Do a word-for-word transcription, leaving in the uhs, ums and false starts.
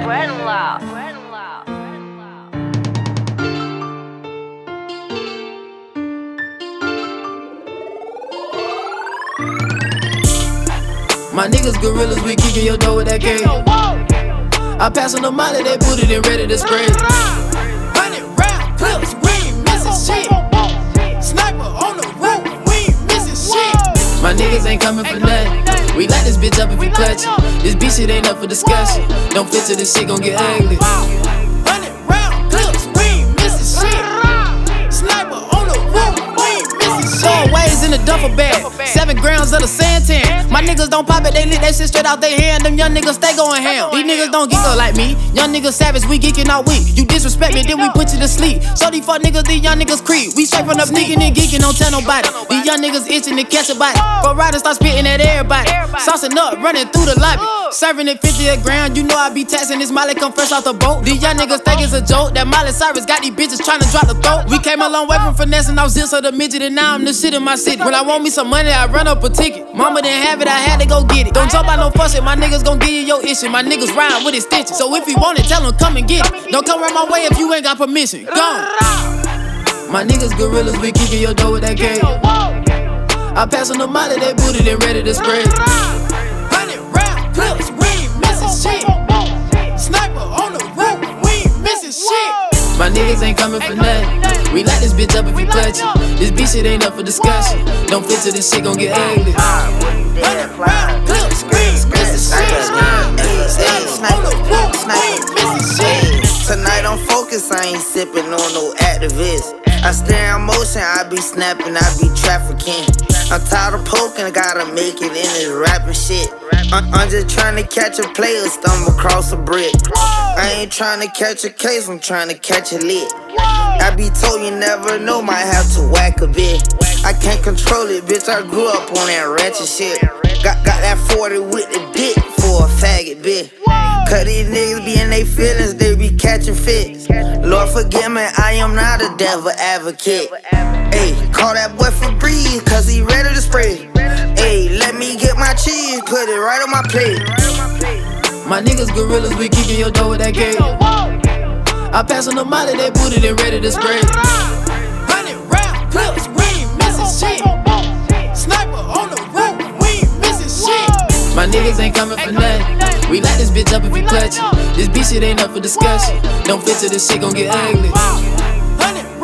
My niggas gorillas, we kicking your door with that game. I pass on the molly, they booted and ready to spray. Hundred round clips, we ain't missing shit. Sniper on the roof, we ain't missing shit. My niggas ain't coming for nothing. We light this bitch up if we clutch it. This bitch shit ain't up for discussion. Don't fit to this shit, gon' get ugly. Hundred round clips, we ain't missing shit. Sniper on the roof, we ain't missing shit. Four ways in the duffel bag, seven grams of the Santan. My niggas don't pop it, they lit that shit straight out their hand. Them young niggas stay going ham. These niggas don't geek up like me. Young niggas savage, we geeking all week. You disrespect me, then we put you to sleep. So these fuck niggas, these young niggas creep. We straight from the sneaking and geeking, don't tell nobody. These young niggas itching to catch a body. Go riders start spitting at everybody. Saucing up, running through the lobby. Serving it fifty a grand, you know I be taxing this Molly come fresh off the boat. These young niggas think it's a joke. That Molly Cyrus got these bitches trying to drop the throat. We came a long way from finessing off zips of the midget, and now I'm the shit in my city. When I want me some money, I run up a ticket. Mama didn't have it, I had to go get it. Don't jump out no fuss it, my niggas gon' give you your issue. My niggas rhyme with extensions. So if you want it, tell them come and get it. Don't come around my way if you ain't got permission. Gone. My niggas gorillas, we kicking your door with that game. I pass on the molly, they booted and ready to spray. Hundred round clips, we ain't missing shit. Sniper on the roof, we ain't missing shit. My niggas ain't coming for nothing. We light this bitch up if we clutch it. This bitch shit ain't up for discussion. Don't fit to this shit, gon' get ugly. Hundred round clips, we ain't missing shit. Sniper on the roof, we ain't missing shit. Tonight I'm focused, I ain't sipping on no activist. I stare in motion, I be snapping, I be trafficking. I'm tired of poking, gotta make it in this rapping shit. I'm, I'm just trying to catch a player, stumble across a brick. I ain't trying to catch a case, I'm trying to catch a lick. I be told you never know, might have to whack a bit. I can't control it, bitch, I grew up on that ratchet shit. Got, got that forty with the dick for a faggot bitch. Cause these niggas be in they feelings, they be catching fits. Lord forgive me, I am not a devil advocate. Ayy, call that boy for breeze, cause he ready to spray. Ayy, let me get my cheese, put it right on my plate. My niggas gorillas, we kicking your door with that game. I pass on the molly, they booted and ready to spray. Hundred round clips, we ain't missing shit. Sniper on the roof, we ain't missing shit. My niggas ain't coming for nothing. We light this bitch up if we clutch it. This bitch shit ain't up for discussion. Don't fit to this shit, gon' get ugly. Hundred